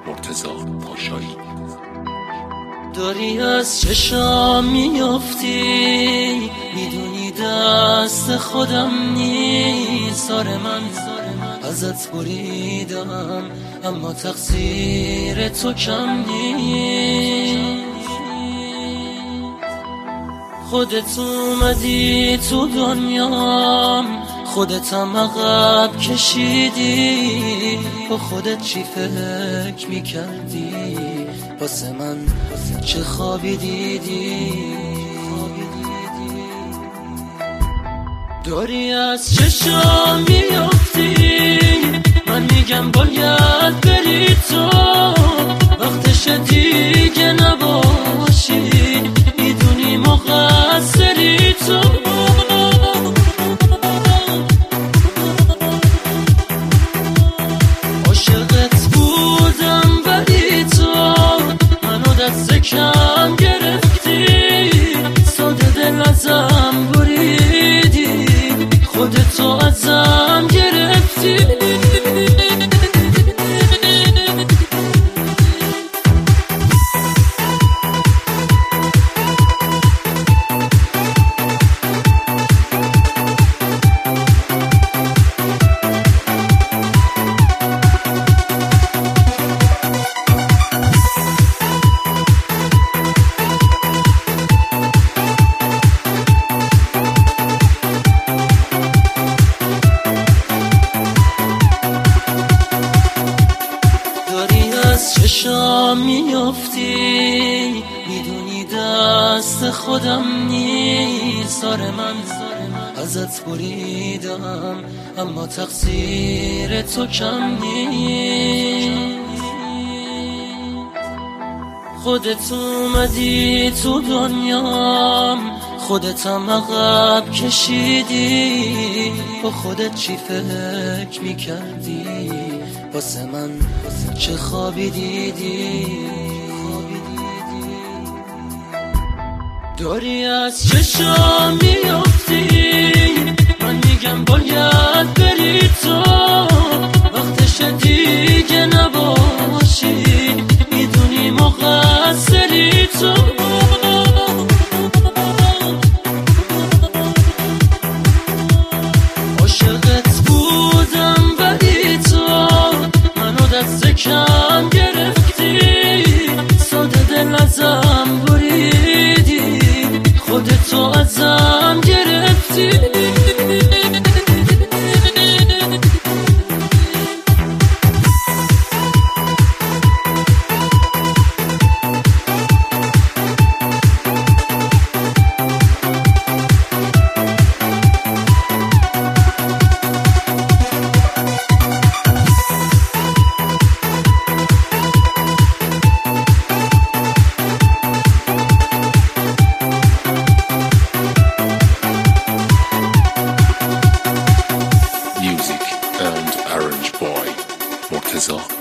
مرتضی پاشایی. داری از چشام میافتی، میدونی دست خودم نیست. آره من ازت بریدم اما تقصیر تو کم نیست. خودت اومدی تو دنیام، خودتم عقب کشیدی. با خودت چی فکر میکردی؟ واسه من چه خوابی دیدی؟ داری از چشام میافتی، من میگم باید بری تو. وقتش دیگه نباشی، میدونی مقصری تو. عاشقت بودم ولی تو منو دست کم گرفتی. ساده دل ازم بریدی، خودتو ازم گرفتی. چشام میافتی، میدونی دست خودم نیست. آره من ازت بریدم اما تقصیر تو کم نیست. خودت اومدی تو دنیام، خودتم عقب کشیدی. با خودت چی فکر میکردی؟ واسه من چه خوابی دیدی؟ داری از چشام میافتی، من میگم باید بری تو. وقتش دیگه نباشی، میدونی مقصری تو. عاشقت بودم ولی تو منو دست کم گرفتی. ساده دل ازم بریدی، خودتو ازم گرفتی. Music and Arrange by Morteza